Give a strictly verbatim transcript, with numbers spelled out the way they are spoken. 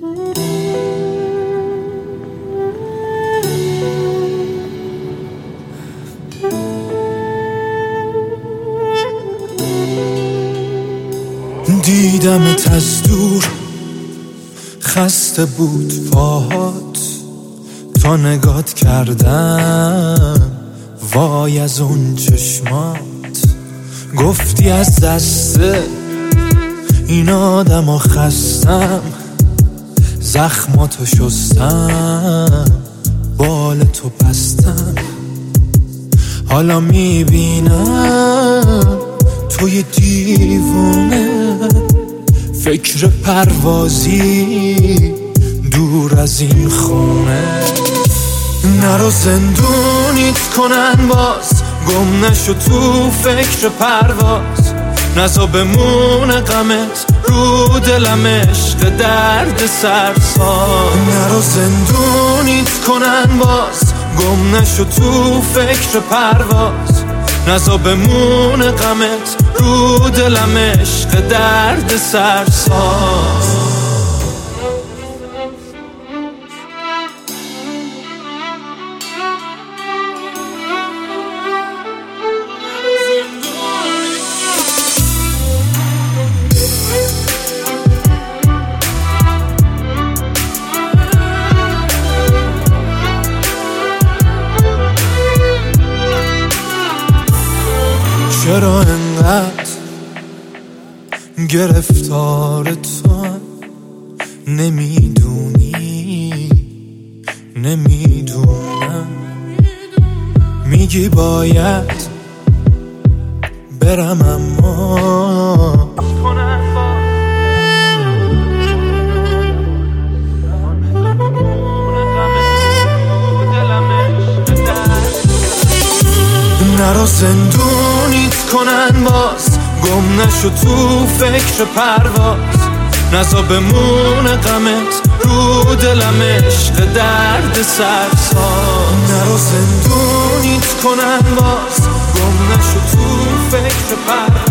دیدمت از دور، خسته بود پاهات، تا نگات کردم وای از اون چشمات. گفتی از دست این آدم ها خستم، زخماتو شستم، بال تو بستم. حالا میبینم توی دیوونه، فکر پروازی دور از این خونه. نرو زندونیت کنن باز، گم نشو تو فکر پرواز. نزا بمونه غمت رو دلم، عشق درد سرساز. نرو زندونیت کنن باز، گم نشو تو فکر پرواز. نزا بمونه غمت رو دلم، عشق درد سرساز. چرا انقدر گرفتار تو؟ نمیدونی نمیدونم. میگی باید برم اما نرو زندونیت کنن باز، گم نشو تو فکر پرواز. نزا بمونه غمت رو دلم، عشق درد سرساز. نرو زندونیت کنن باز، گم نشو تو فکر پرواز.